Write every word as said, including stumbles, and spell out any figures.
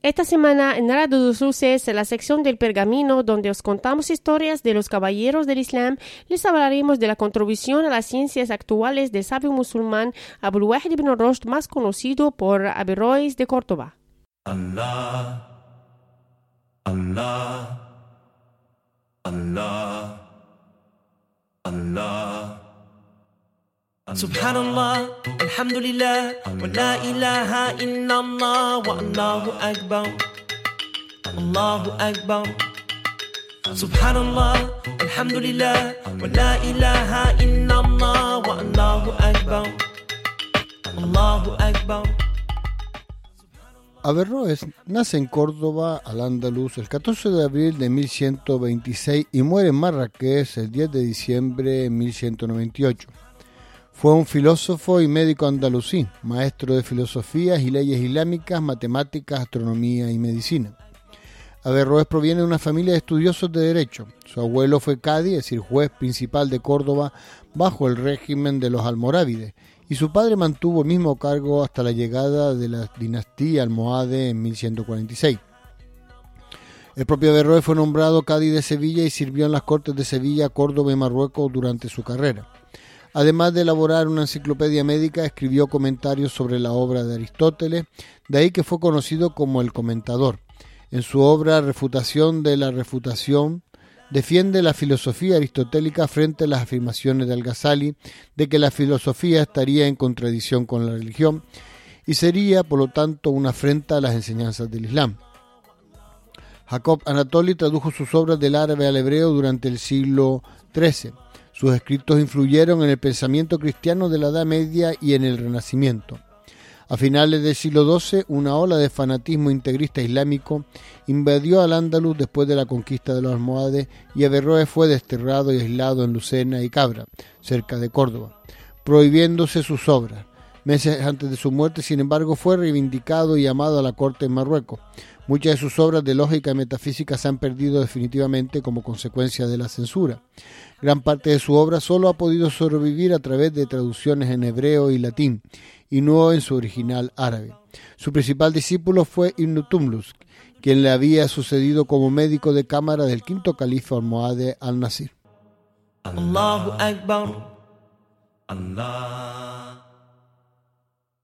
Esta semana en Radio dos Luces, en la sección del Pergamino, donde os contamos historias de los caballeros del Islam, les hablaremos de la contribución a las ciencias actuales del sabio musulmán Abul Wahid ibn Rushd, más conocido por Averroes de Córdoba. Allah, Allah, Allah, Allah. Subhanallah, alhamdulillah, wa la ilaha illallah, wa Allahu akbar, Allahu akbar. Subhanallah, alhamdulillah, wa la ilaha illallah, wa Allahu akbar, Allahu akbar. Averroes nace en Córdoba, al-Ándalus, el catorce de abril de mil ciento veintiséis y muere en Marrakech el diez de diciembre de mil ciento noventa y ocho. Fue un filósofo y médico andalusí, maestro de filosofías y leyes islámicas, matemáticas, astronomía y medicina. Averroes proviene de una familia de estudiosos de derecho. Su abuelo fue cadi, es decir, juez principal de Córdoba bajo el régimen de los almorávides, y su padre mantuvo el mismo cargo hasta la llegada de la dinastía almohade en mil ciento cuarenta y seis. El propio Averroes fue nombrado cadi de Sevilla y sirvió en las cortes de Sevilla, Córdoba y Marruecos durante su carrera. Además de elaborar una enciclopedia médica, escribió comentarios sobre la obra de Aristóteles, de ahí que fue conocido como el comentador. En su obra Refutación de la refutación, defiende la filosofía aristotélica frente a las afirmaciones de Al-Ghazali de que la filosofía estaría en contradicción con la religión y sería, por lo tanto, una afrenta a las enseñanzas del Islam. Jacob Anatoli tradujo sus obras del árabe al hebreo durante el siglo trece. Sus escritos influyeron en el pensamiento cristiano de la Edad Media y en el Renacimiento. A finales del siglo doce, una ola de fanatismo integrista islámico invadió al-Ándalus después de la conquista de los almohades y Averroes fue desterrado y aislado en Lucena y Cabra, cerca de Córdoba, prohibiéndose sus obras. Meses antes de su muerte, sin embargo, fue reivindicado y llamado a la corte en Marruecos. Muchas de sus obras de lógica y metafísica se han perdido definitivamente como consecuencia de la censura. Gran parte de su obra solo ha podido sobrevivir a través de traducciones en hebreo y latín, y no en su original árabe. Su principal discípulo fue Ibn Tumlus, quien le había sucedido como médico de cámara del quinto califa almohade al-Nasir. Allahu Akbar, Allah.